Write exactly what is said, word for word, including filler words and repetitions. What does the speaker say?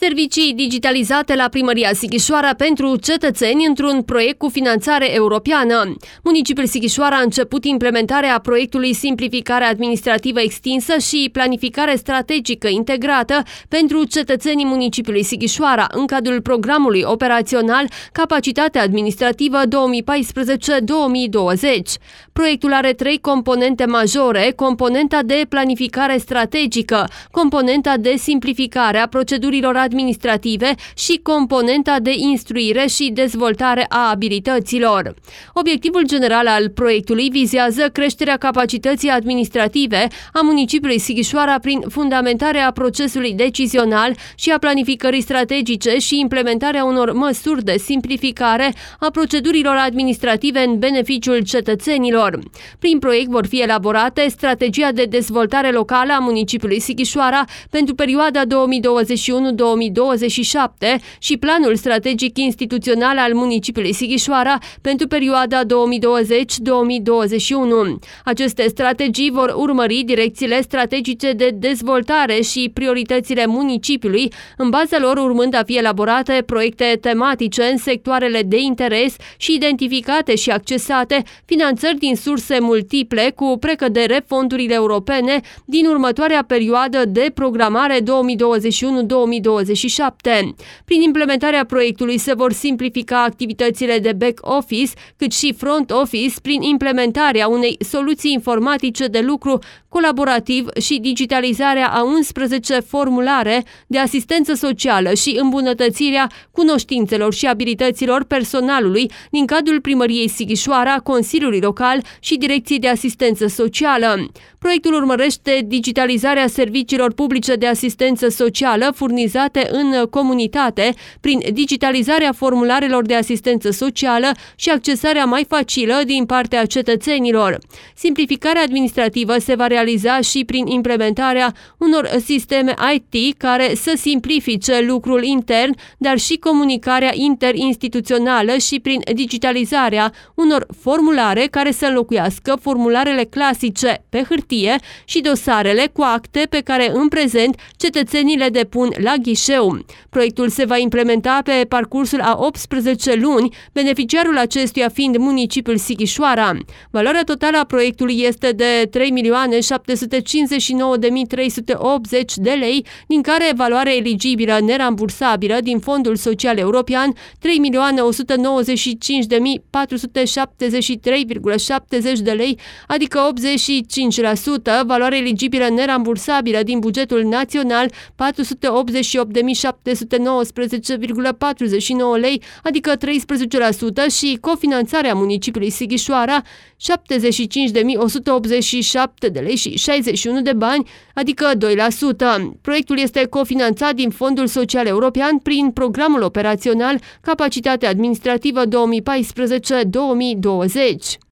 Servicii digitalizate la Primăria Sighișoara pentru cetățeni într-un proiect cu finanțare europeană. Municipiul Sighișoara a început implementarea proiectului Simplificare administrativă extinsă și planificare strategică integrată pentru cetățenii municipiului Sighișoara în cadrul programului operațional Capacitate administrativă două mii paisprezece două mii douăzeci. Proiectul are trei componente majore: componenta de planificare strategică, componenta de simplificare a procedurilor administrative și componenta de instruire și dezvoltare a abilităților. Obiectivul general al proiectului vizează creșterea capacității administrative a municipiului Sighișoara prin fundamentarea procesului decizional și a planificării strategice și implementarea unor măsuri de simplificare a procedurilor administrative în beneficiul cetățenilor. Prin proiect vor fi elaborate strategia de dezvoltare locală a municipiului Sighișoara pentru perioada două mii douăzeci și unu două mii douăzeci și șapte și planul strategic instituțional al municipiului Sighișoara pentru perioada două mii douăzeci două mii douăzeci și unu. Aceste strategii vor urmări direcțiile strategice de dezvoltare și prioritățile municipiului, în baza lor urmând a fi elaborate proiecte tematice în sectoarele de interes și identificate și accesate finanțări din surse multiple cu precădere fondurile europene din următoarea perioadă de programare două mii douăzeci și unu două mii douăzeci și șapte. Prin implementarea proiectului se vor simplifica activitățile de back-office cât și front office prin implementarea unei soluții informatice de lucru colaborativ și digitalizarea a unsprezece formulare de asistență socială și îmbunătățirea cunoștințelor și abilităților personalului din cadrul Primăriei Sighișoara, Consiliului Local și Direcției de Asistență Socială. Proiectul urmărește digitalizarea serviciilor publice de asistență socială furnizate în comunitate prin digitalizarea formularelor de asistență socială și accesarea mai facilă din partea cetățenilor. Simplificarea administrativă se va realiza și prin implementarea unor sisteme I T care să simplifice lucrul intern, dar și comunicarea interinstituțională și prin digitalizarea unor formulare care să înlocuiască formularele clasice pe hârtie și dosarele cu acte pe care în prezent cetățenii le depun la ghișeu. Proiectul se va implementa pe parcursul a optsprezece luni, beneficiarul acestuia fiind municipiul Sighișoara. Valoarea totală a proiectului este de trei milioane șapte sute cincizeci și nouă de mii trei sute optzeci de lei, din care valoarea eligibilă nerambursabilă din Fondul Social European trei milioane o sută nouăzeci și cinci de mii patru sute șaptezeci și trei virgulă șaptezeci de lei, adică optzeci și cinci la sută, valoare eligibilă nerambursabilă din bugetul național patru sute optzeci și opt de mii șapte sute nouăsprezece virgulă patruzeci și nouă lei, adică treisprezece la sută și cofinanțarea municipiului Sighișoara șaptezeci și cinci de mii o sută optzeci și șapte de lei și șaizeci și unu de bani, adică doi la sută. Proiectul este cofinanțat din Fondul Social European prin programul operațional Capacitate administrativă două mii paisprezece două mii douăzeci.